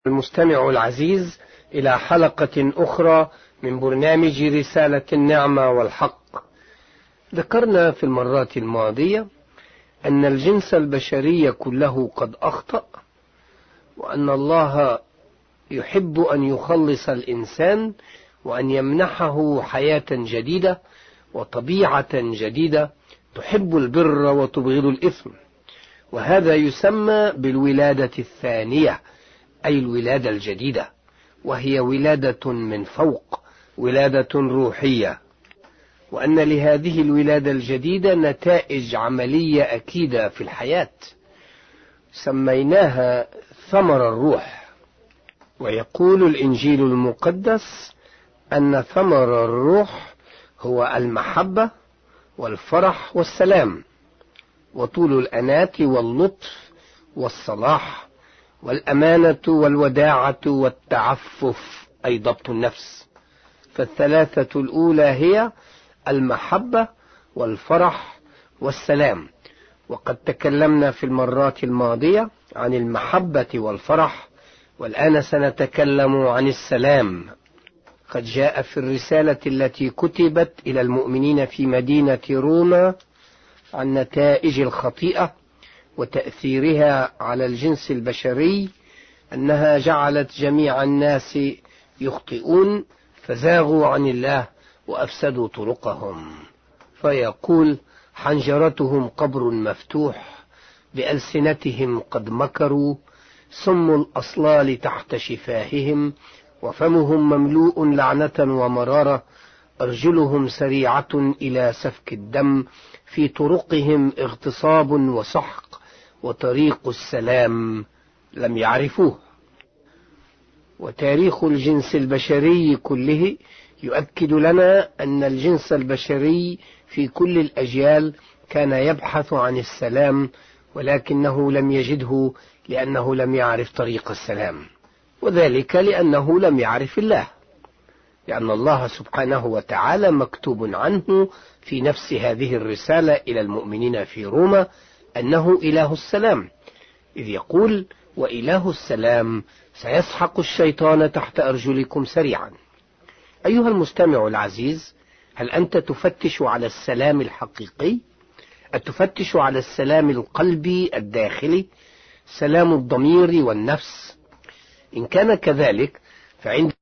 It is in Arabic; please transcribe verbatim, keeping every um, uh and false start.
المستمع العزيز إلى حلقة أخرى من برنامج رسالة النعمة والحق. ذكرنا في المرات الماضية أن الجنس البشري كله قد أخطأ، وأن الله يحب أن يخلص الإنسان وأن يمنحه حياة جديدة وطبيعة جديدة تحب البر وتبغض الإثم، وهذا يسمى بالولادة الثانية، أي الولادة الجديدة، وهي ولادة من فوق، ولادة روحية، وأن لهذه الولادة الجديدة نتائج عملية أكيدة في الحياة سميناها ثمر الروح. ويقول الإنجيل المقدس أن ثمر الروح هو المحبة والفرح والسلام وطول الأناة واللطف والصلاح والأمانة والوداعة والتعفف، أي ضبط النفس. فالثلاثة الأولى هي المحبة والفرح والسلام، وقد تكلمنا في المرات الماضية عن المحبة والفرح، والآن سنتكلم عن السلام. قد جاء في الرسالة التي كتبت إلى المؤمنين في مدينة روما عن نتائج الخطيئة وتأثيرها على الجنس البشري، أنها جعلت جميع الناس يخطئون فزاغوا عن الله وأفسدوا طرقهم. فيقول: حنجرتهم قبر مفتوح، بألسنتهم قد مكروا، سم الأصلال تحت شفاههم، وفمهم مملوء لعنة ومرارة، أرجلهم سريعة إلى سفك الدم، في طرقهم اغتصاب وسحق، وطريق السلام لم يعرفوه. وتاريخ الجنس البشري كله يؤكد لنا أن الجنس البشري في كل الأجيال كان يبحث عن السلام، ولكنه لم يجده لأنه لم يعرف طريق السلام، وذلك لأنه لم يعرف الله، لأن الله سبحانه وتعالى مكتوب عنه في نفس هذه الرسالة إلى المؤمنين في روما أنه إله السلام، إذ يقول: وإله السلام سيسحق الشيطان تحت أرجلكم سريعا. أيها المستمع العزيز، هل أنت تفتش على السلام الحقيقي؟ أتفتش على السلام القلبي الداخلي، سلام الضمير والنفس؟ إن كان كذلك، فعند